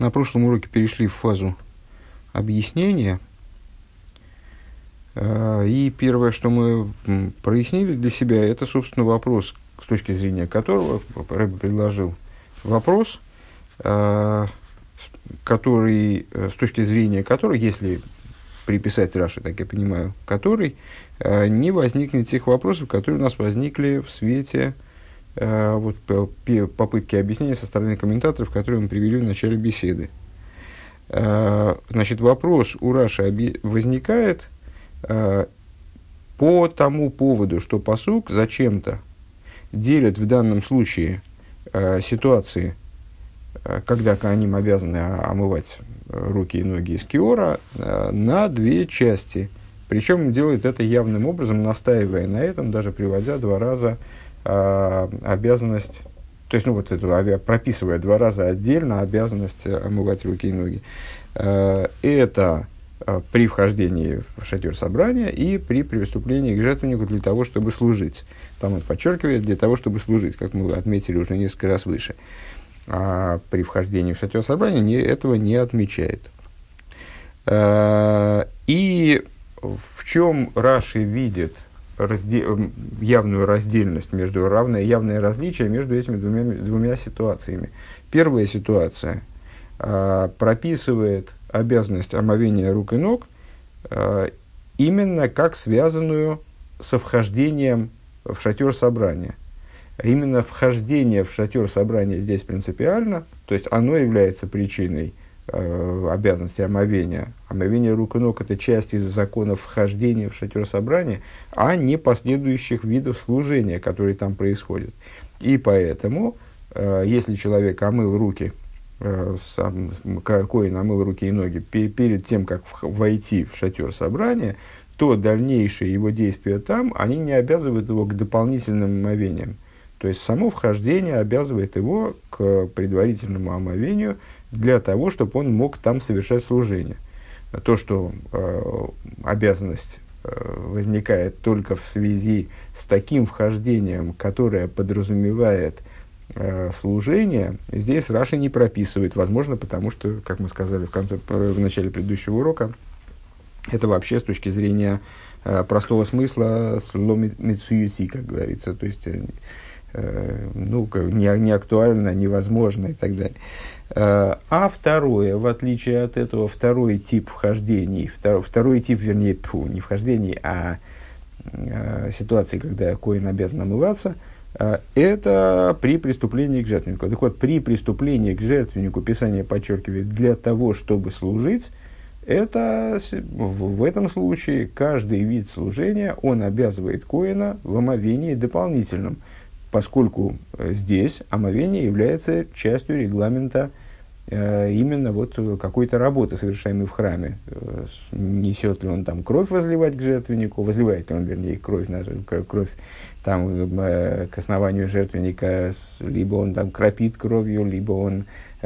на прошлом уроке перешли в фазу объяснения. И первое, что мы прояснили для себя, это, собственно, вопрос, с точки зрения которого Рэбе предложил вопрос, который, с точки зрения которого, если приписать Раши, так я понимаю, который, не возникнет тех вопросов, которые у нас возникли в свете попытки объяснения со стороны комментаторов, которые мы привели в начале беседы. Значит, вопрос у Раши возникает по тому поводу, что пасук зачем-то делит в данном случае ситуации, когда коаним обязаны омывать руки и ноги из киора, на две части. Причем делает это явным образом, настаивая на этом, даже приводя два раза обязанность, то есть, прописывая два раза отдельно обязанность омывать руки и ноги. Это при вхождении в шатер собрания и при приступлении к жертвеннику для того, чтобы служить. Там он подчеркивает, для того, чтобы служить, как мы отметили уже несколько раз выше. А при вхождении в шатер собрания этого не отмечает. И в чем Раши видит явную раздельность, явное различие между этими двумя ситуациями. Первая ситуация прописывает обязанность омовения рук и ног именно как связанную со вхождением в шатер собрания. Именно вхождение в шатер собрания здесь принципиально, то есть оно является причиной обязанности омовения. Омовение рук и ног – это часть из законов вхождения в шатер собрания, а не последующих видов служения, которые там происходят. И поэтому, если человек омыл руки, коэн омыл руки и ноги перед тем, как войти в шатер собрания, то дальнейшие его действия там, они не обязывают его к дополнительным омовениям. То есть само вхождение обязывает его к предварительному омовению для того, чтобы он мог там совершать служение. То, что обязанность возникает только в связи с таким вхождением, которое подразумевает служение, здесь Раши не прописывает. Возможно, потому что, как мы сказали в начале предыдущего урока, это вообще с точки зрения простого смысла сло мицуюси, как говорится, то есть не актуально, невозможно и так далее. А второе, в отличие от этого, второй тип вхождений, второй тип, вернее, не вхождений, а ситуации, когда коэн обязан омываться, это при приступлении к жертвеннику. Так вот, при приступлении к жертвеннику Писание подчеркивает для того, чтобы служить, это в этом случае каждый вид служения, он обязывает коэна в омовении дополнительном, поскольку здесь омовение является частью регламента именно какой-то работы, совершаемой в храме. Несет ли он там кровь возливать к жертвеннику, возливает ли он, вернее, кровь там, к основанию жертвенника, либо он там кропит кровью, либо он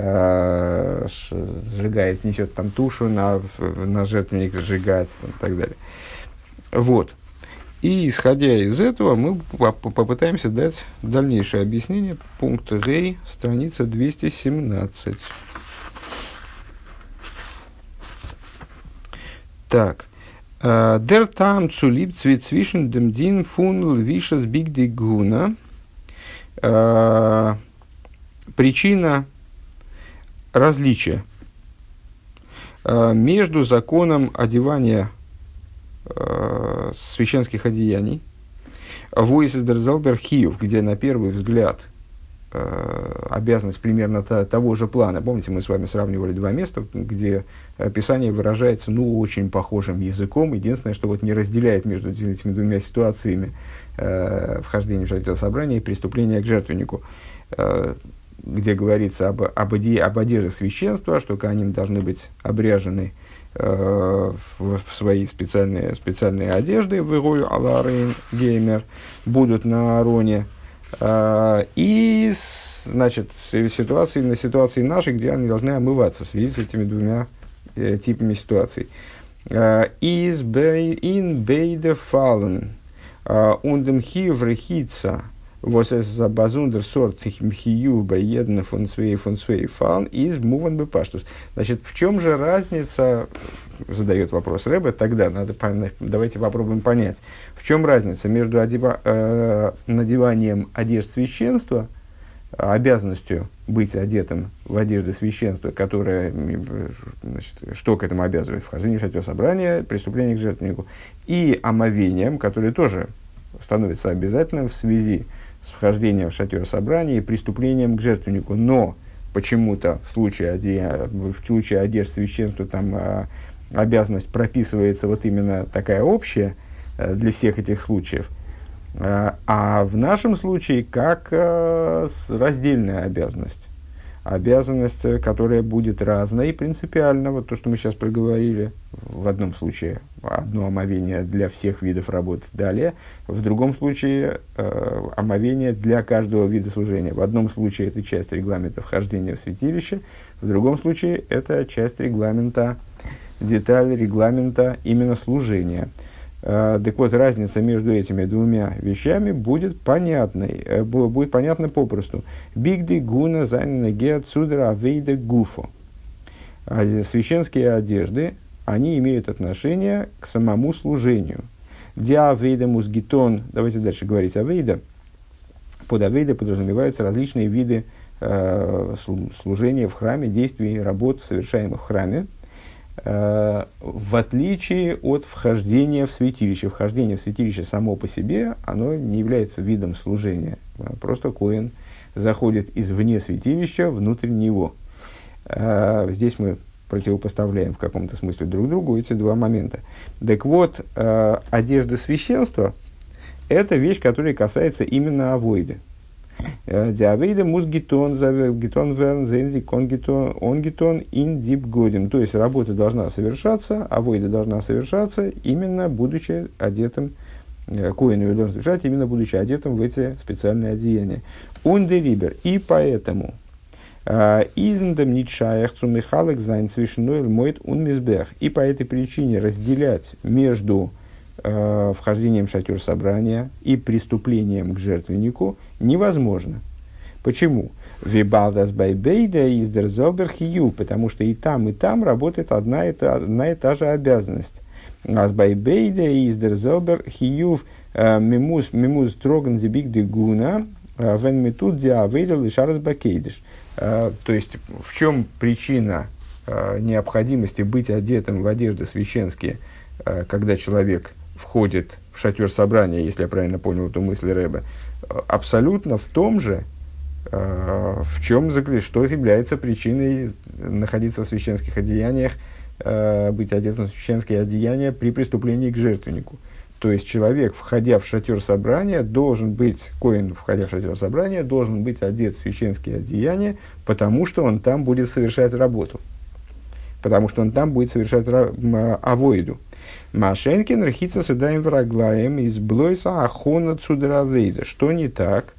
сжигает, несет там тушу на жертвенник, сжигать и так далее. Вот. И, исходя из этого, мы попытаемся дать дальнейшее объяснение. Пункт Рей, страница 217. Так. Der Tam zu lieb zwischen dem Din von Lvishas Bigdi Guna. Причина различия между законом одевания священских одеяний, Войсес Дерзалбер Хиев, где на первый взгляд обязанность примерно того же плана. Помните, мы с вами сравнивали два места, где Писание выражается очень похожим языком. Единственное, что не разделяет между этими двумя ситуациями вхождения в шатер собрания и приступления к жертвеннику, где говорится об одежде священства, что они должны быть обряжены в свои специальные одежды, в Ирою Аларейн Геймер, будут на Аароне. И, значит, ситуации наши, где они должны омываться в связи с этими двумя типами ситуаций. In beide Fallen und dem Hivre Hitza Was es за базундер сорт хию баедна фон свей фан из муван бепаштус. Значит, в чем же разница, задает вопрос Ребе, тогда давайте попробуем понять, в чем разница между надеванием одежд священства, обязанностью быть одетым в одежды священства, которая, значит, что к этому обязывает? Вхождение в шатер собрания, преступление к жертвеннику, и омовением, которое тоже становится обязательным в связи с вхождением в шатер собрания и преступлением к жертвеннику. Но почему-то в случае одежд священства там обязанность прописывается вот именно такая общая для всех этих случаев. А в нашем случае как раздельная обязанность. Обязанность, которая будет разной принципиально. Вот то, что мы сейчас проговорили. В одном случае одно омовение для всех видов работы. Далее, в другом случае омовение для каждого вида служения. В одном случае это часть регламента вхождения в святилище. В другом случае это часть регламента, деталь регламента именно служения. Так вот, разница между этими двумя вещами будет понятной, будет понятна попросту. Бигды гуна занина геа цудра авейда гуфо. Священские одежды, они имеют отношение к самому служению. Диа авейда музгитон, давайте дальше говорить авейда. Под авейда подразумеваются различные виды служения в храме, действий и работ, совершаемых в храме. В отличие от вхождения в святилище. Вхождение в святилище само по себе, оно не является видом служения. Просто коэн заходит извне святилища внутрь него. Здесь мы противопоставляем в каком-то смысле друг другу эти два момента. Так вот, одежда священства – это вещь, которая касается именно авойды. Диавейда мус гитон верн зензик он гитон ин дип годим. То есть работа должна совершаться, авойда должна совершаться именно будучи одетым, коэн ее должен совершать именно будучи одетым в эти специальные одеяния. Ундерибер. И поэтому изндем нитшаях цумихалек зайн свишнуэль мойт унмизбех. И по этой причине разделять между вхождением в шатер собрания и преступлением к жертвеннику невозможно. Почему? Вибалдас байбейда издер зелбер хию, потому что и там работает одна и та же обязанность. Ас байбейда издер зелбер хию мимуз троган зибик дегуна вен метуд диавейда лишарас бакейдиш. То есть, в чем причина необходимости быть одетым в одежды священские, когда человек входит в шатер собрания, если я правильно понял эту мысль Ребе, абсолютно в том же, в чем что является причиной находиться в священских одеяниях, быть одетым в священские одеяния при преступлении к жертвеннику. То есть человек, входя в шатер собрания, должен быть, коэн, входя в шатер собрания, должен быть одет в священские одеяния, потому что он там будет совершать работу. Потому что он там будет совершать авойду. Машенкин рахица судаем враглаем из блойса ахона цудравейда. Что не так?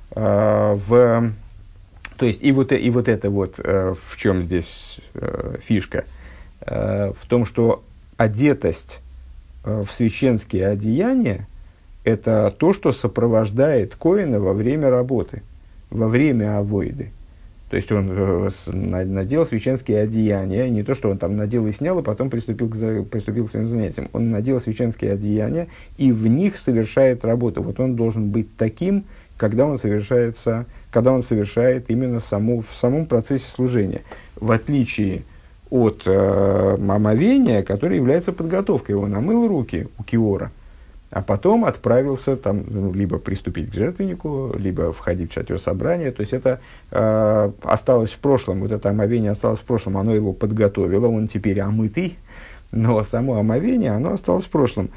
То есть, и вот это вот, в чем здесь фишка? В том, что одетость в священские одеяния – это то, что сопровождает коэна во время работы, во время авойды. То есть он надел священские одеяния, не то, что он там надел и снял, а потом приступил к своим занятиям. Он надел священские одеяния и в них совершает работу. Вот он должен быть таким, когда он совершает именно в самом процессе служения. В отличие от омовения, которое является подготовкой. Он омыл руки у киора, а потом отправился там, либо приступить к жертвеннику, либо входить в шатер собрания. То есть это осталось в прошлом, вот это омовение осталось в прошлом, оно его подготовило, он теперь омытый, но само омовение, оно осталось в прошлом.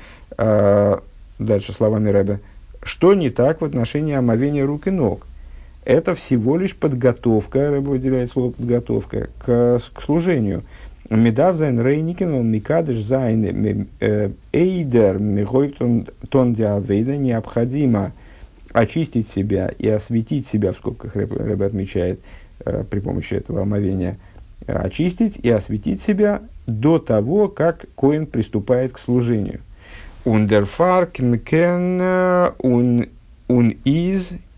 Дальше словами Ребе. Что не так в отношении омовения рук и ног? Это всего лишь подготовка, Ребе выделяет слово подготовка, к служению. Медав зайн рейникин, микадыш зайн эйдер михой тон диавейда, необходимо очистить себя и осветить себя, в скобках Ребе отмечает при помощи этого омовения, очистить и осветить себя до того, как коэн приступает к служению. Ундерфар кен ун из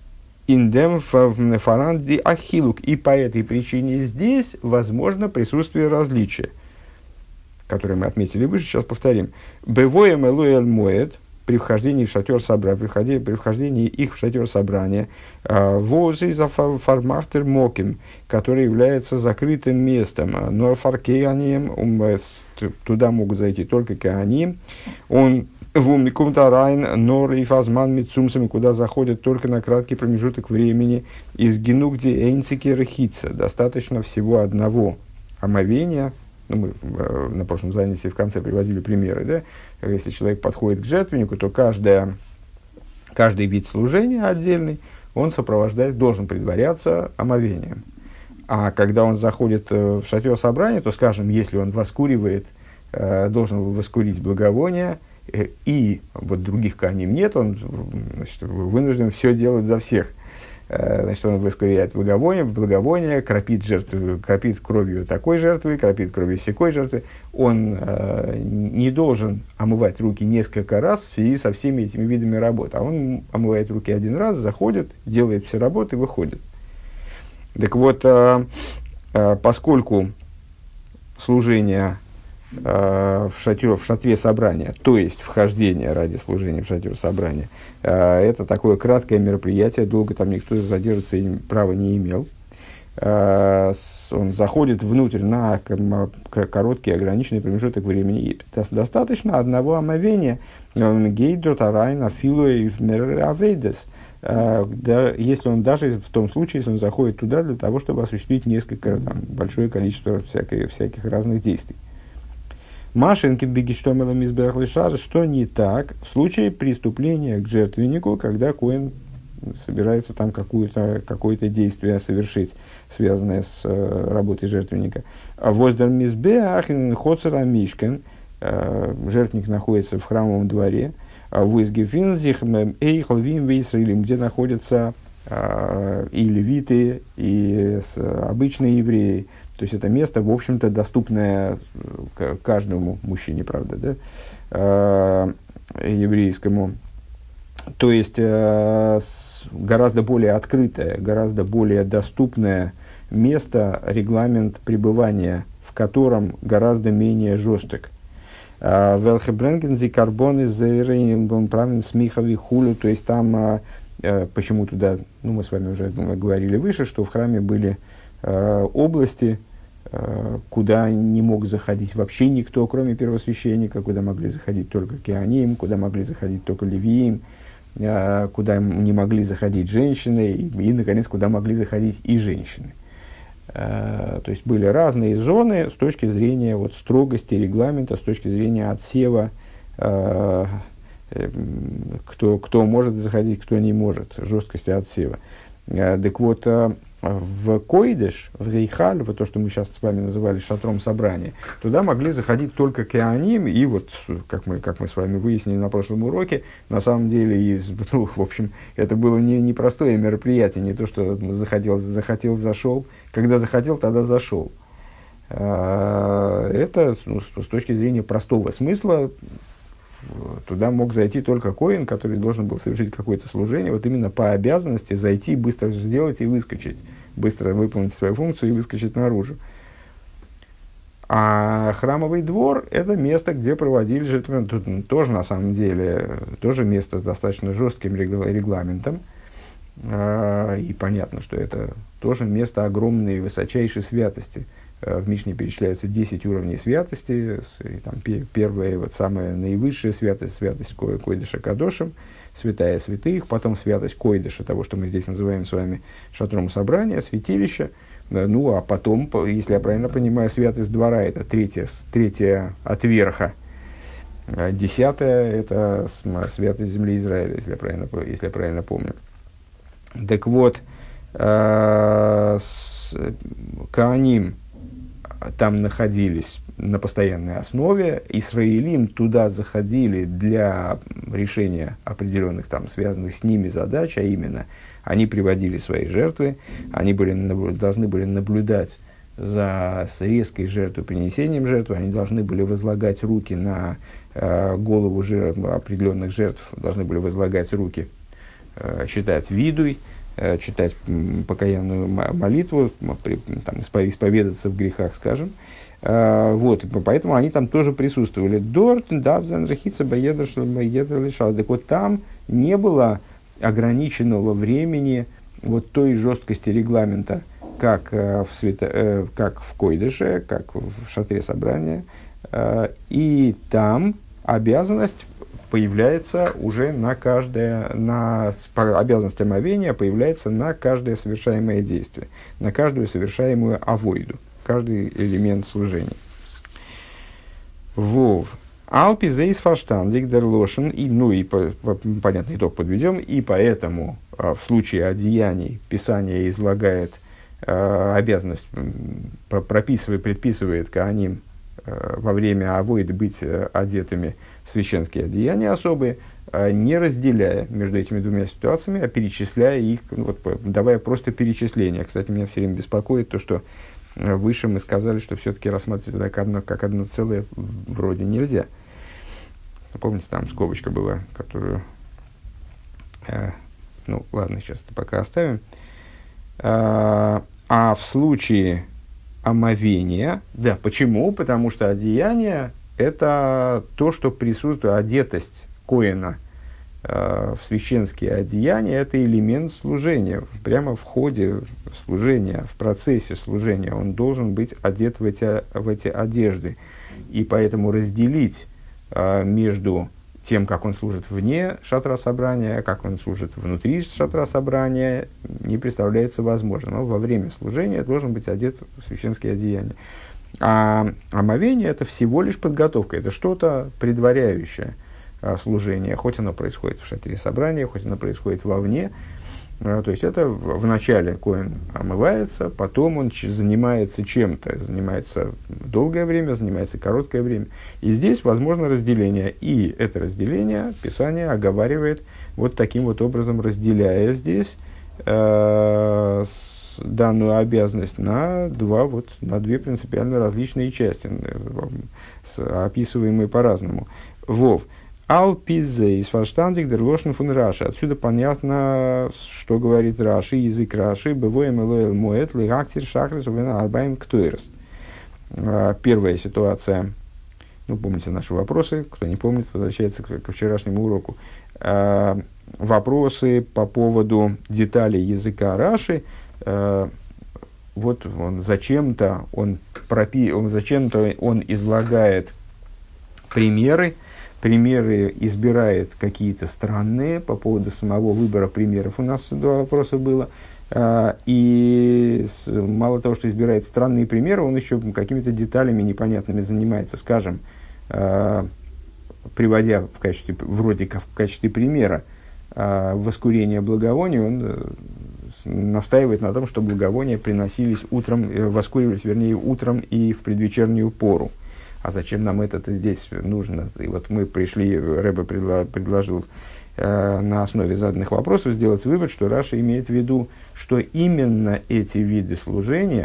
индем фаранди ахилук. И по этой причине здесь возможно присутствие различия, которые мы отметили выше, сейчас повторим. Бевоем элуэль моэд, при вхождении в шатер собрания, при вхождении их в шатер собрания, возы за фармахтер моким, который является закрытым местом, но фаркеанием, туда могут зайти только кеаним, он вумикум тарайн, нор и фазман митсумсами, куда заходят только на краткий промежуток времени, из гену, где эйнцики рахица, достаточно всего одного омовения. Ну, мы на прошлом занятии в конце приводили примеры, да? Если человек подходит к жертвеннику, то каждый вид служения отдельный, он должен предваряться омовением. А когда он заходит в шатер собрания, то, скажем, если он воскуривает, должен воскурить благовония, и вот других коаним нет, он, значит, вынужден все делать за всех. Значит, он воскуряет благовоние, кропит кровью такой жертвы, кропит кровью сякой жертвы. Он не должен омывать руки несколько раз в связи со всеми этими видами работ. А он омывает руки один раз, заходит, делает все работы и выходит. Так вот, поскольку служение в шатре собрания, то есть вхождение ради служения в шатер собрания, это такое краткое мероприятие, долго там никто задерживаться права не имел. Он заходит внутрь на короткий ограниченный промежуток времени. И достаточно одного омовения. Если он даже в том случае, если он заходит туда для того, чтобы осуществить большое количество всяких разных действий. Машинки бегиштомела мизбех лишар, что не так в случае преступления к жертвеннику, когда коэн собирается там какое-то действие совершить, связанное с работой жертвенника. Воздер мизбех хоцера мишкен, жертвенник находится в храмовом дворе, визгефинзих эйхл вим вейсрилим, где находятся и левиты, и обычные евреи. То есть это место, в общем-то, доступное каждому мужчине, правда, да, еврейскому. То есть гораздо более открытое, гораздо более доступное место, регламент пребывания, в котором гораздо менее жесток. Велхебренгензи карбоны зейрейн правильно смихови хулю, то есть там почему туда, мы с вами уже говорили выше, что в храме были области, куда не мог заходить вообще никто, кроме первосвященника, куда могли заходить только кеаним, куда могли заходить только левиим, куда не могли заходить женщины, и, наконец, куда могли заходить и женщины. То есть были разные зоны с точки зрения строгости регламента, с точки зрения отсева, кто может заходить, кто не может, жесткости отсева. Так вот, в Койдеш, в Рейхаль, то, что мы сейчас с вами называли шатром собрания, туда могли заходить только кеаним, и как мы с вами выяснили на прошлом уроке, на самом деле, в общем, это было непростое мероприятие, не то, что захотел, зашел, когда захотел, тогда зашел. Это, с точки зрения простого смысла, туда мог зайти только коэн, который должен был совершить какое-то служение, именно по обязанности зайти, быстро сделать и выскочить, быстро выполнить свою функцию и выскочить наружу. А храмовый двор – это место, где проводили жертвы. Тут тоже, на самом деле, тоже место с достаточно жестким регламентом. И понятно, что это тоже место огромной и высочайшей святости. В Мишне перечисляются 10 уровней святости. Первая, самая наивысшая святость, святость Койдеша Кадошем, святая святых, потом святость Койдеша, того, что мы здесь называем с вами шатром собрания, святилище. А потом, если я правильно понимаю, святость двора – это третья от верха. 10-я – это святость земли Израиля, если я правильно помню. Так вот, Коаним там находились на постоянной основе, Исраилим туда заходили для решения определенных связанных с ними задач, а именно они приводили свои жертвы, они должны были наблюдать за резкой жертвопринесением жертвы, они должны были возлагать руки на голову определенных жертв, должны были возлагать руки, считать видуй, читать покаянную молитву, там, исповедаться в грехах, скажем. Вот, поэтому они там тоже присутствовали. Дорт, давзан, рахица, боедр, лишал. Так вот, там не было ограниченного времени вот той жесткости регламента, как как в Койдыше, как в шатре собрания. И там обязанность появляется уже на каждое, обязанность омовения появляется на каждое совершаемое действие, на каждую совершаемую авойду, каждый элемент служения. Вов. Алпи зейс фаштандик дерлошен, и понятный итог подведем, и поэтому в случае одеяний Писание излагает обязанность, предписывает коаним во время авойды быть одетыми в священские одеяния особые, не разделяя между этими двумя ситуациями, а перечисляя их, давая просто перечисление. Кстати, меня все время беспокоит то, что выше мы сказали, что все-таки рассматривать это как одно целое вроде нельзя. Помните, там скобочка была, которую... ладно, сейчас это пока оставим. А в случае омовения... Да, почему? Потому что одеяние – это то, что присутствует, одетость коэна в священские одеяния – это элемент служения. Прямо в ходе служения, в процессе служения он должен быть одет в эти одежды. И поэтому разделить между тем, как он служит вне шатра собрания, как он служит внутри шатра собрания, не представляется возможным. Но во время служения должен быть одет в священские одеяния. А омовение – это всего лишь подготовка, это что-то предваряющее служение, хоть оно происходит в шатре собрания, хоть оно происходит вовне. То есть это вначале коэн омывается, потом он занимается чем-то, занимается долгое время, занимается короткое время. И здесь возможно разделение. И это разделение Писание оговаривает вот таким вот образом, разделяя здесь данную обязанность на две принципиально различные части, описываемые по-разному. Вов. Алпизе из фарштандик дерлошен фун Раши. Отсюда понятно, что говорит Раши, язык Раши. Бывоем элоэл моэт лигактир шахрис увена арбаем ктуэрс. Первая ситуация. Помните наши вопросы. Кто не помнит, возвращается к вчерашнему уроку. Вопросы по поводу деталей языка Раши. Вот он зачем-то он излагает примеры избирает какие-то странные, по поводу самого выбора примеров у нас два вопроса было, и мало того, что избирает странные примеры, он еще какими-то деталями непонятными занимается, скажем, приводя в качестве примера воскурение благовоний, он настаивает на том, что благовония приносились воскуривались утром и в предвечернюю пору. А зачем нам это здесь нужно? И вот мы пришли, Ребе предложил на основе заданных вопросов сделать вывод, что Раши имеет в виду, что именно эти виды служения,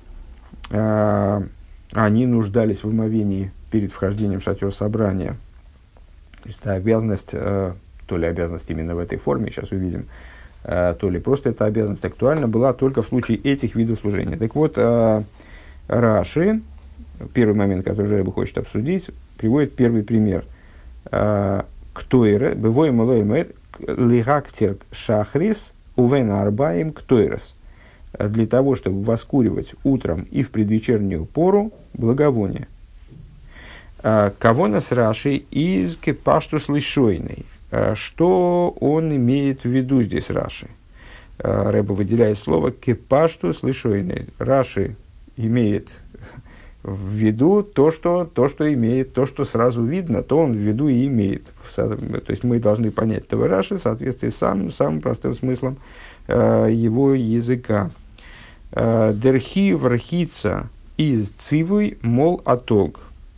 они нуждались в омовении перед вхождением в шатер собрания. То есть это обязанность, то ли обязанность именно в этой форме, сейчас увидим, то ли просто эта обязанность актуальна была только в случае этих видов служения. Так вот, Раши, первый момент, который Ребе хочет обсудить, приводит первый пример. Ктойре, бывоем элоэмэт, лигактир шахрис, увен арбаим ктойрес. Для того, чтобы воскуривать утром и в предвечернюю пору благовоние. Кого нас Раши из кепаштус лишойный. Что он имеет в виду здесь, Раши? Ребе выделяет слово кепаштус лишойный. Раши имеет в виду то, что имеет, то, что сразу видно, то он в виду и имеет. То есть мы должны понять этого Раши в соответствии с самым простым смыслом его языка. Дерхи врхица из цивуй мол атог.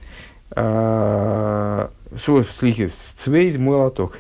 Цвейд мол атог.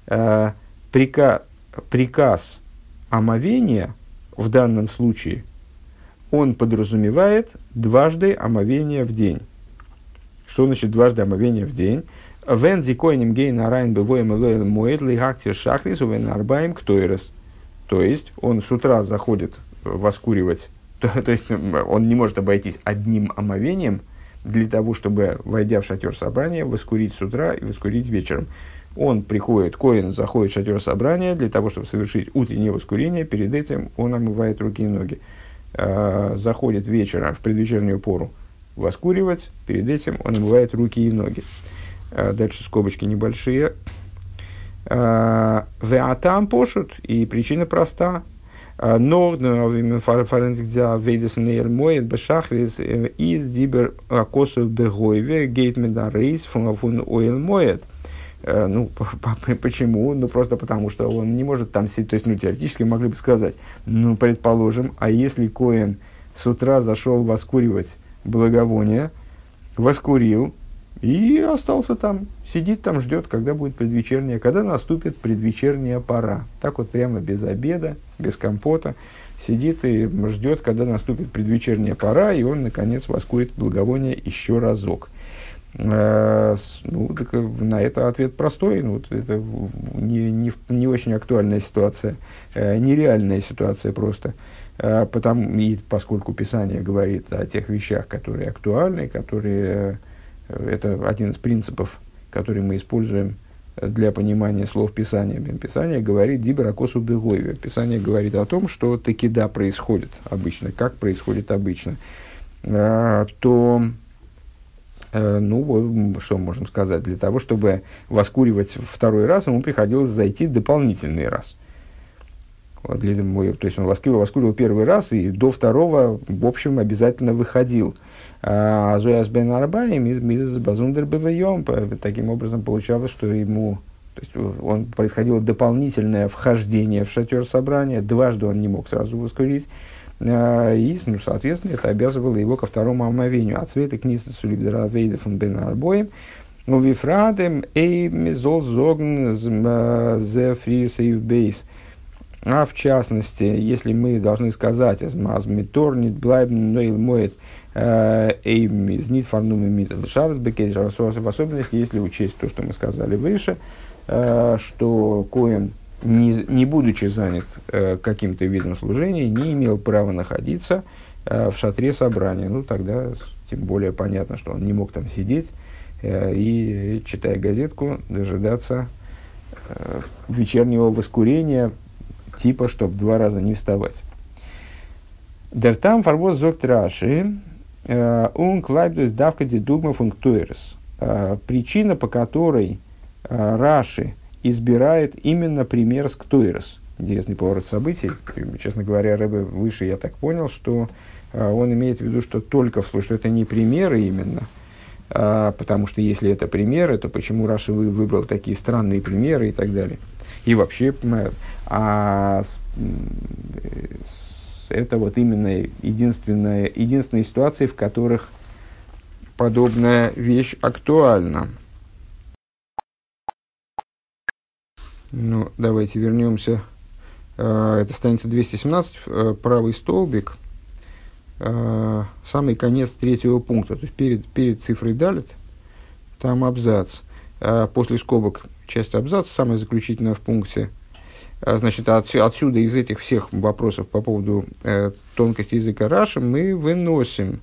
Приказ омовения в данном случае он подразумевает дважды омовение в день. Что значит дважды омовение в день? То То есть, он с утра заходит воскуривать, то есть, он не может обойтись одним омовением для того, чтобы, войдя в шатер собрания, воскурить с утра и воскурить вечером. Он приходит, коэн заходит в шатер собрания для того, чтобы совершить утреннее воскурение. Перед этим он омывает руки и ноги. Заходит вечером, в предвечернюю пору, воскуривать. Перед этим он омывает руки и ноги. Дальше скобочки небольшие. Веатам пошут, и причина проста. Но фаренцик дя вейдесен моет бешахрис из дибер косу бегойве гейтмеда рейс фун ойл моет. Ну, почему? Ну, просто потому, что он не может там сидеть. То есть, ну, теоретически могли бы сказать, ну, предположим, а если коэн с утра зашел воскуривать благовоние, воскурил и остался там, сидит там, ждет, когда будет предвечерняя, когда наступит предвечерняя пора. Так вот прямо без обеда, без компота, сидит и ждет, когда наступит предвечерняя пора, и он, наконец, воскурит благовоние еще разок. Ну, так на это ответ простой. Ну, это не очень актуальная ситуация, нереальная ситуация просто. Поскольку Писание говорит о тех вещах, которые актуальны, которые, это один из принципов, который мы используем для понимания слов Писания. Писание говорит «дибракосу бегойве». Писание говорит о том, что таки да происходит обычно, как происходит обычно. То... Ну, что мы можем сказать? Для того, чтобы воскуривать второй раз, ему приходилось зайти дополнительный раз. Вот, то есть, он воскуривал первый раз, и до второго, в общем, обязательно выходил. Зояс бен Арбаим из Базундер бевайом. Таким образом, получалось, что ему... То есть, происходило дополнительное вхождение в шатер собрания. Дважды он не мог сразу воскурить. И, ну, соответственно, это обязывало его ко второму омовению. От света книза сулибдера вейда фун бен арбоем, но вифрадем эй мизол зогн зе фри сейв бейс. А в частности, если мы должны сказать, аз митор нит блайбн нейл моет эй мизнит фарнуми митас шарс бекейдж, в особенности, если учесть то, что мы сказали выше, что коэн, не будучи занят каким-то видом служения, не имел права находиться в шатре собрания. Ну, тогда тем более понятно, что он не мог там сидеть и, читая газетку, дожидаться вечернего воскурения, типа, чтобы 2 раза не вставать. Дертам фарвоз зогт Раши клайбдус давка дедугма функтуэрс. Причина, по которой Раши избирает именно пример с ктуэрс. Интересный поворот событий. Честно говоря, Ребе выше я так понял, что он имеет в виду, что только в случае, что это не примеры именно, потому что если это примеры, то почему Раши выбрал такие странные примеры и так далее. И вообще, это вот именно единственные ситуации, в которых подобная вещь актуальна. Ну, давайте вернемся. Это страница 217, правый столбик, самый конец 3-го пункта. То есть перед цифрой далит, там абзац. После скобок часть абзаца, самая заключительная в пункте. Значит, отсюда из этих всех вопросов по поводу тонкости языка Раши мы выносим,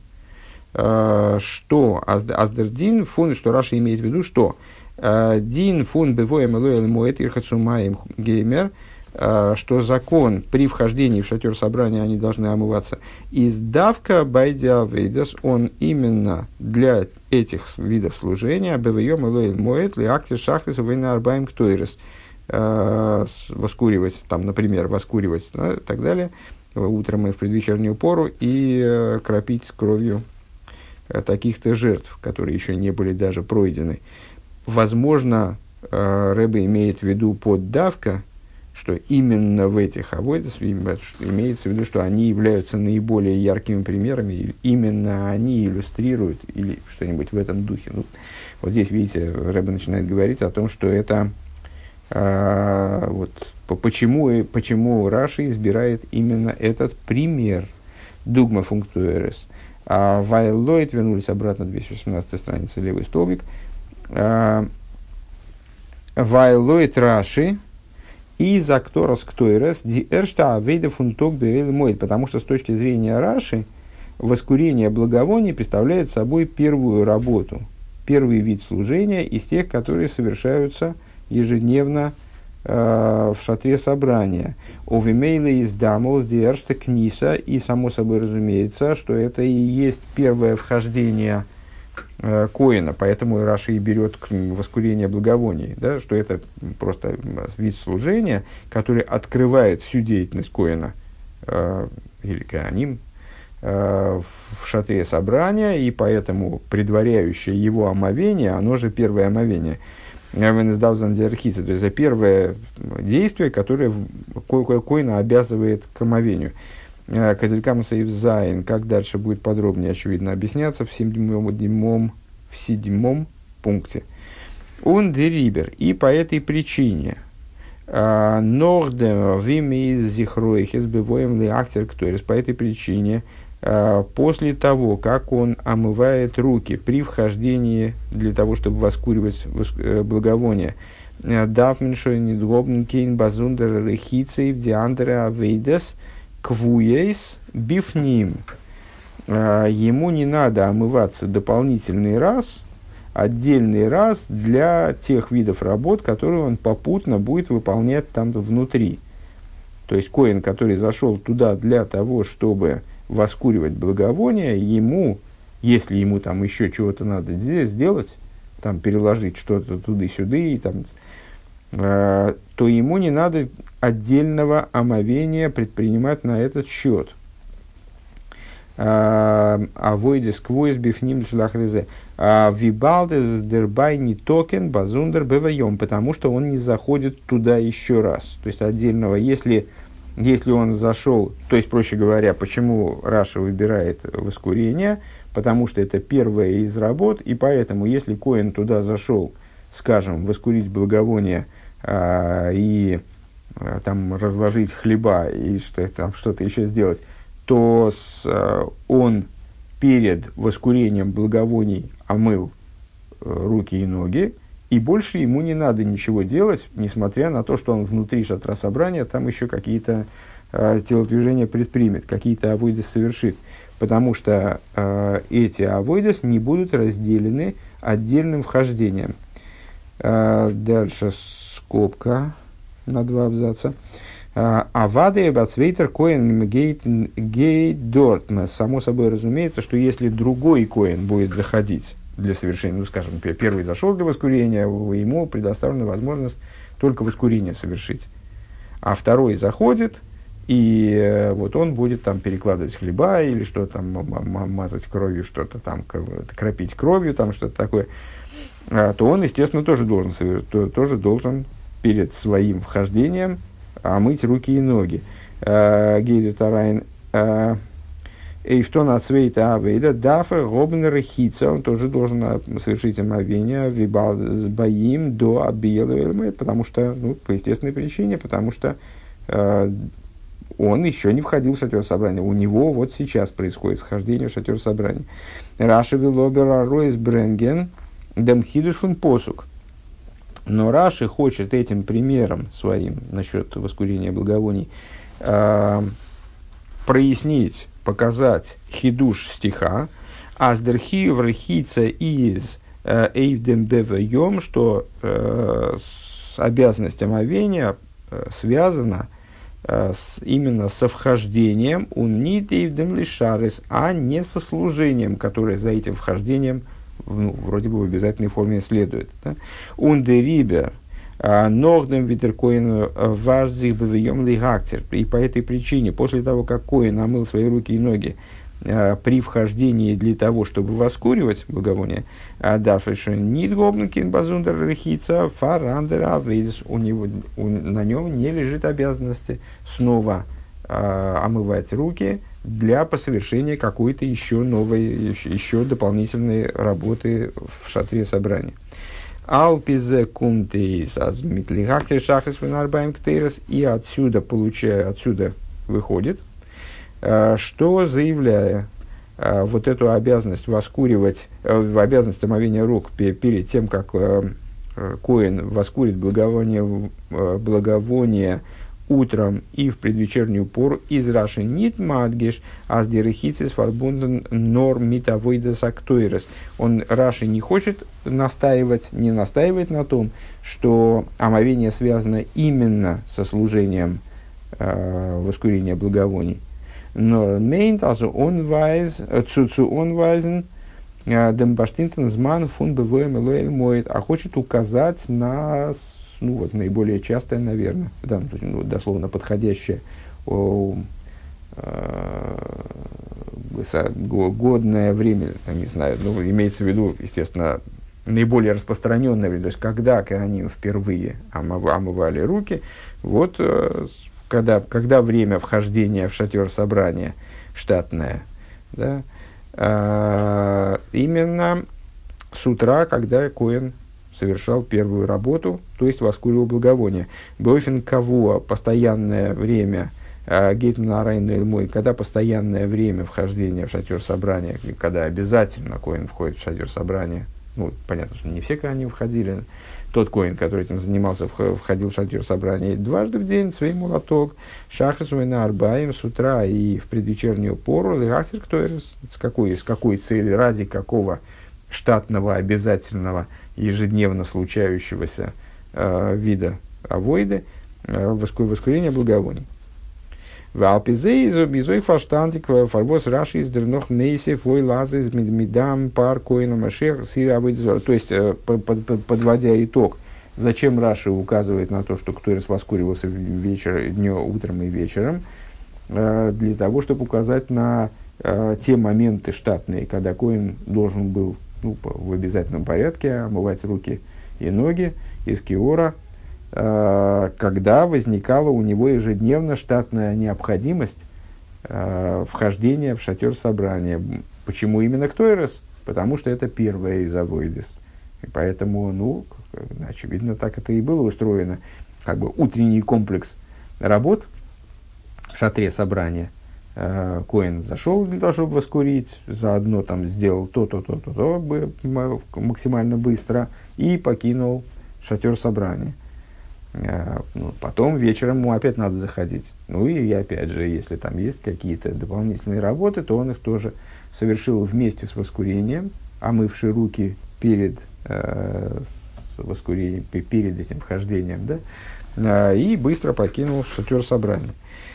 что аздердин фун, что Раши имеет в виду, что дин фун бевоем элоэл моет ирхацумаем геймер, что закон при вхождении в шатер собрания они должны омываться. Из давка байдя вейдас, он именно для этих видов служения бевоем элоэл моет лиакти шахрис вейна арбаим ктойрес, воскуривать, там, например, воскуривать, да, и так далее, утром и в предвечернюю пору, и кропить кровью таких-то жертв, которые еще не были даже пройдены. Возможно, Ребе имеет в виду под давка, что именно в этих авойдах имеется в виду, что они являются наиболее яркими примерами, и именно они иллюстрируют или что-нибудь в этом духе. Ну, вот здесь, видите, Ребе начинает говорить о том, что это вот, почему Раши избирает именно этот пример дугма функтуэрес. Вайлойт, вернулись обратно, 218 страница, левый столбик. Вайлойт Раши И за кторос ктойрес ди эршта авейда фунток берел моет, потому что с точки зрения Раши воскурение благовоний представляет собой первую работу, первый вид служения из тех, которые совершаются ежедневно в шатре собрания. Овимейла из дамол диэршта книса, и само собой разумеется, что это и есть первое вхождение коэна, поэтому Раши и берет воскурение благовоний, да, что это просто вид служения, который открывает всю деятельность коэна или коаним в шатре собрания, и поэтому предваряющее его омовение, оно же первое омовение. То есть это первое действие, которое коэна обязывает к омовению. Козелькам Сейв Зайн, как дальше будет подробнее, очевидно, объясняться в седьмом пункте. Он дерибер, и по этой причине Нордем вими из зихроихес бывоем ли актер ктойрес, по этой причине после того, как он омывает руки при вхождении для того, чтобы воскуривать благовоние, Дафменшой недробн кейн базундер рехицей диандера авейдес квуейс бифним. Ему не надо омываться дополнительный раз, отдельный раз для тех видов работ, которые он попутно будет выполнять там внутри. То есть коэн, который зашел туда для того, чтобы воскуривать благовоние, ему, если ему там еще чего-то надо здесь сделать, там переложить что-то туда-сюда, и там, то ему не надо отдельного омовения предпринимать на этот счет. Авойдес квойс бифним шлахрезе. Вибалдес дербай не токен базундер бевайом, потому что он не заходит туда еще раз. То есть отдельного, если он зашел, то есть, проще говоря, почему Раша выбирает воскурение, потому что это первая из работ, и поэтому, если коэн туда зашел, скажем, воскурить благовоние и там разложить хлеба и что-то еще сделать, то он перед воскурением благовоний омыл руки и ноги, и больше ему не надо ничего делать, несмотря на то, что он внутри шатра собрания там еще какие-то телодвижения предпримет, какие-то авойдес совершит, потому что эти авойдес не будут разделены отдельным вхождением. Дальше скобка на 2 абзаца. Авады и бацвейтер коэн гейт дортме. Само собой разумеется, что если другой коэн будет заходить для совершения, ну, скажем, первый зашел для воскурения, ему предоставлена возможность только воскурение совершить. А второй заходит, и вот он будет там перекладывать хлеба или что-то там, мазать кровью, что-то там, кропить кровью, там что-то такое, то он, естественно, тоже должен перед своим вхождением омыть руки и ноги. Гейду Тарайн Эйфтон Ацвейта Авейда Дафер Робнер Хица, он тоже должен совершить омовение Вибал с Баим до Абиелы, потому что, ну, по естественной причине, потому что он еще не входил в шатер собрания. У него вот сейчас происходит вхождение в шатер собрания. Раша Вилобера Ройс Бренген Демхидуш фун Посук. Но Раши хочет этим примером своим насчет воскурения благовоний прояснить, показать хидуш стиха, аздерхи врахица из эйвдем девайом, что обязанность омовения связана именно со вхождением унит эйвдем лишарис, а не со служением, которое за этим вхождением вроде бы в обязательной форме следует. Ундерибер нордем витеркоин важдих бевьем лигактер. И по этой причине, после того, как коин омыл свои руки и ноги при вхождении для того, чтобы воскуривать благовоние, дафрешен нидгобнкин базундер рехица фарандер авейдес, на нем не лежит обязанности снова омывать руки для совершения какой-то еще новой, еще дополнительной работы в шатре собрания. Алпизе кумтейс азмитлигактер шахрис венарбаем ктейрес, и отсюда выходит, что, заявляя вот эту обязанность воскуривать, обязанность омовения рук перед тем, как коэн воскурит благовоние утром и в предвечернюю пору из Раши нит мадгеш аздерехицис фарбунден нор митавойдес актуэрес. Он Раши не хочет не настаивает на том, что омовение связано именно со служением воскурения благовоний. Но мейнт also zu unweisen dem bestimmten Zman von Bewohem Eloel Moed, а хочет указать на наиболее частое, наверное, в данном случае, дословно подходящее, годное время, не знаю, имеется в виду, естественно, наиболее распространенное время, то есть когда они впервые омывали руки, вот когда время вхождения в шатер собрания штатное, да, именно с утра, когда коэн совершал первую работу, то есть воскуривал благовоние. Бойфен кавуа, постоянное время, гейтман арайну мой, когда постоянное время вхождения в шатер собрания, когда обязательно коэн входит в шатер собрания, понятно, что не все коэны входили, тот коэн, который этим занимался, входил в шатер собрания дважды в день, свой молоток, шахрисуэна арбаим, с утра и в предвечернюю пору, легасер ктоэрес, с какой цели, ради какого штатного, обязательного, ежедневно случающегося вида авойды, воскурения благовоний. В Алпизеизу безой фаштантик фарбос раши из дернох мейсев вой лазы из медам пар коина машех сири авойдзор. То есть, подводя итог, зачем Раши указывает на то, что ктуэрес воскуривался утром и вечером, для того, чтобы указать на те моменты штатные, когда коин должен был в обязательном порядке омывать руки и ноги из киора, когда возникала у него ежедневно штатная необходимость вхождения в шатер собрания. Почему именно ктуэрес? Потому что это первое из авойдес. И поэтому, очевидно, так это и было устроено. Как бы утренний комплекс работ в шатре собрания. Коэн зашел для того, чтобы воскурить, заодно там сделал то максимально быстро и покинул шатер собрания. Потом вечером ему опять надо заходить. И опять же, если там есть какие-то дополнительные работы, то он их тоже совершил вместе с воскурением, омывший руки перед воскурением, перед этим вхождением, да, и быстро покинул шатер собрания.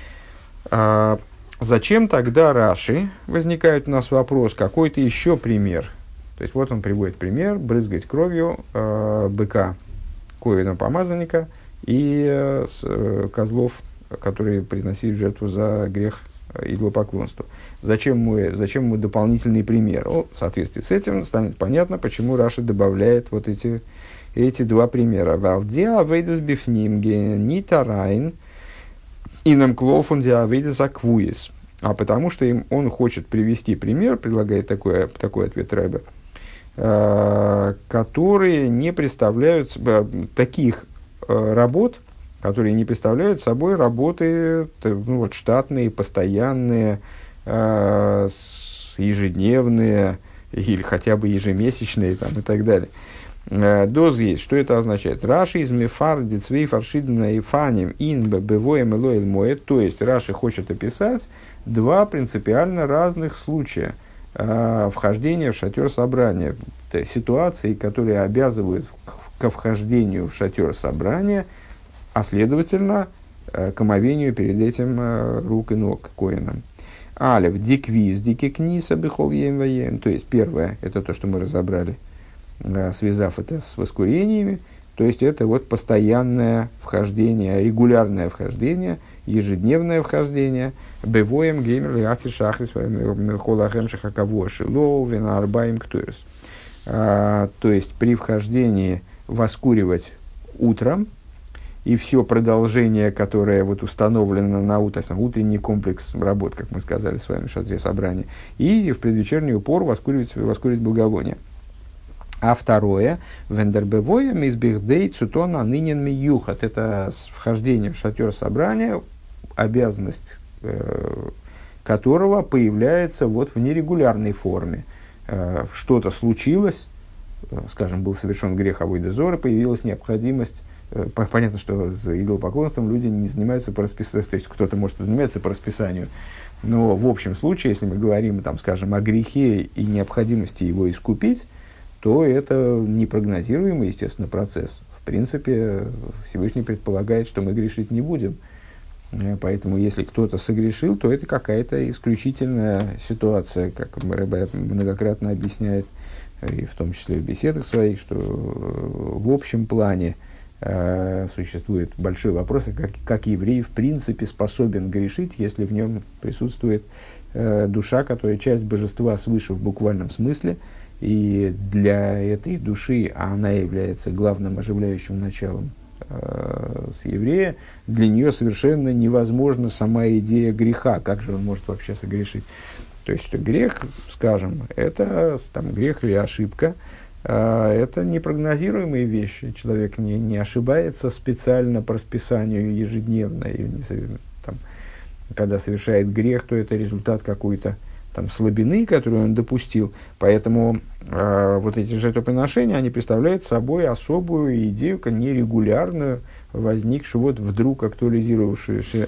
Зачем тогда Раши? Возникает у нас вопрос, какой-то еще пример. То есть, вот он приводит пример, брызгать кровью быка, коэна помазанника и козлов, которые приносили в жертву за грех идолопоклонства. Зачем ему дополнительный пример? В соответствии с этим станет понятно, почему Раши добавляет вот эти два примера. «Валдеа вейдес бифнимге нитарайн инам клофун диавейдес аквуис». А потому что он хочет привести пример, предлагает такой ответ Ребе, которые не представляют таких работ, которые не представляют собой работы штатные, постоянные, ежедневные или хотя бы ежемесячные и так далее. Доз есть. Что это означает? Раши из мефар дицвей фаршидна и фаним ин бевоем элоэль моет. То есть Раши хочет описать два принципиально разных случая вхождения в шатер собрания. Ситуации, которые обязывают ко вхождению в шатер собрания, а следовательно к омовению перед этим рук и ног коэном. Алев диквиз дикикниса бихол ем ваем. То есть первое, это то, что мы разобрали, связав это с воскурениями, то есть это вот постоянное вхождение, регулярное вхождение, ежедневное вхождение. Бевоем геймер лиаци шахрис холахем шахакаво шило вена арбаим ктуэрс. То есть при вхождении воскуривать утром, и все продолжение, которое вот установлено на утренний комплекс работ, как мы сказали с вами в шатре собрания, и в предвечернюю пору воскурить благовоние. А второе, вендербевоем из бихдей цутона нынен миюхат. Это вхождение в шатер собрания, обязанность которого появляется вот в нерегулярной форме. Что-то случилось, скажем, был совершен грех авойда зора, появилась необходимость. Понятно, что за идолопоклонством люди не занимаются по расписанию, то есть кто-то может заниматься по расписанию, но в общем случае, если мы говорим, там, скажем, о грехе и необходимости его искупить, то это непрогнозируемый, естественно, процесс. В принципе, Всевышний предполагает, что мы грешить не будем. Поэтому, если кто-то согрешил, то это какая-то исключительная ситуация, как Рэбе многократно объясняет, и в том числе в беседах своих, что в общем плане существует большой вопрос, как еврей в принципе способен грешить, если в нем присутствует душа, которая часть божества свыше в буквальном смысле, и для этой души, а она является главным оживляющим началом с еврея, для нее совершенно невозможна сама идея греха. Как же он может вообще согрешить? То есть грех, скажем, это там, грех или ошибка, это непрогнозируемые вещи. Человек не ошибается специально по расписанию ежедневно. И там, когда совершает грех, то это результат какой-то там слабины, которую он допустил. Поэтому вот эти жертвоприношения, они представляют собой особую идею, нерегулярную, возникшую, вот вдруг актуализировавшуюся,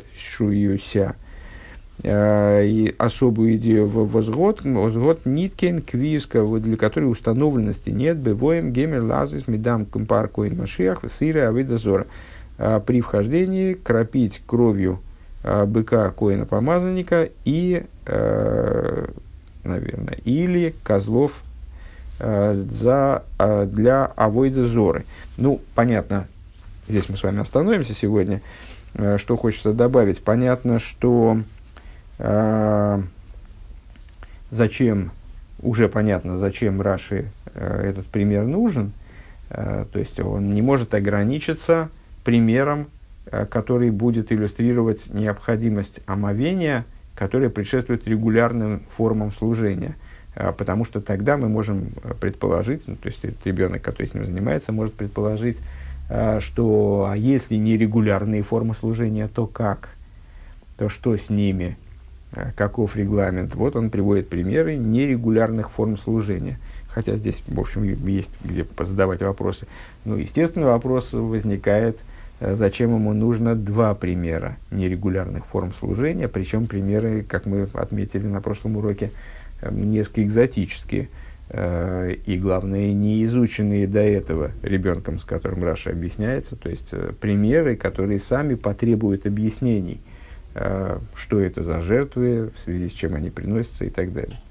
и особую идею возгод ниткин квиска, для которой установленности нет, бывоем гемер лазис медам компаркоин машиах сыра авидозора. При вхождении кропить кровью быка коина помазанника и, наверное, или козлов для авойда зоры. Ну, понятно, здесь мы с вами остановимся сегодня. Что хочется добавить? Понятно, что уже понятно, зачем Раши этот пример нужен. То есть он не может ограничиться примером, который будет иллюстрировать необходимость омовения, которая предшествует регулярным формам служения. Потому что тогда мы можем предположить, то есть этот ребенок, который с ним занимается, может предположить, что если не регулярные формы служения, то как? То что с ними? Каков регламент? Вот он приводит примеры нерегулярных форм служения. Хотя здесь, в общем, есть где позадавать вопросы. Ну, естественно, вопрос возникает, зачем ему нужно два примера нерегулярных форм служения, причем примеры, как мы отметили на прошлом уроке, несколько экзотические. И, главное, не изученные до этого ребенком, с которым Раша объясняется. То есть, примеры, которые сами потребуют объяснений, что это за жертвы, в связи с чем они приносятся и так далее.